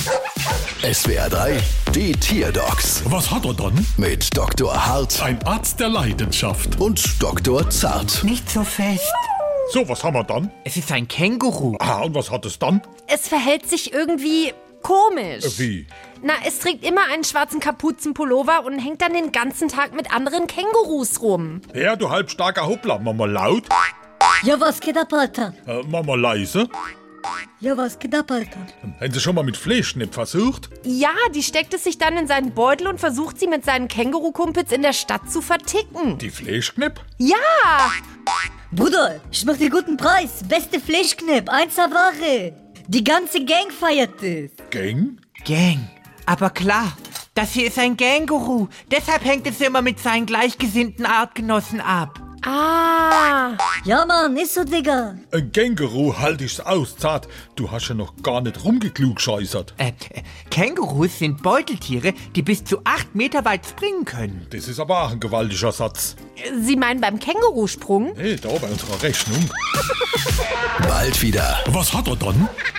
SWR 3, die Tierdocs Was hat er dann? mit Dr. Hart Ein Arzt der Leidenschaft. und Dr. Zart. Nicht so fest. So, was haben wir dann? Es ist ein Känguru. Ah, und was hat es dann? Es verhält sich irgendwie komisch. Wie? Na, es trägt immer einen schwarzen Kapuzenpullover und hängt dann den ganzen Tag mit anderen Kängurus rum. Ja, du halbstarker Hoppla. Mach mal laut, Ja, was geht ab, Alter? mach mal leise. Ja, was geht ab, Alter? Haben Sie schon mal mit Fleischknepp versucht? Ja, die steckt es sich dann in seinen Beutel und versucht sie mit seinen Känguru-Kumpels in der Stadt zu verticken. Die Fleischknepp? Ja! Bruder, ich mach dir guten Preis. Beste Fleischknepp, 1er Ware. Die ganze Gang feiert es. Gang? Gang. Aber klar, das hier ist ein Känguru. Deshalb hängt es immer mit seinen gleichgesinnten Artgenossen ab. Ah! Ja, Mann, ist so, Digga. Ein Känguru halt ich's aus, Zart. Du hast ja noch gar nicht rumgeklugscheißert. Kängurus sind Beuteltiere, die bis zu 8 Meter weit springen können. Das ist aber auch ein gewaltiger Satz. Sie meinen beim Kängurusprung? Hey, da bei unserer Rechnung. Bald wieder. Was hat er dann?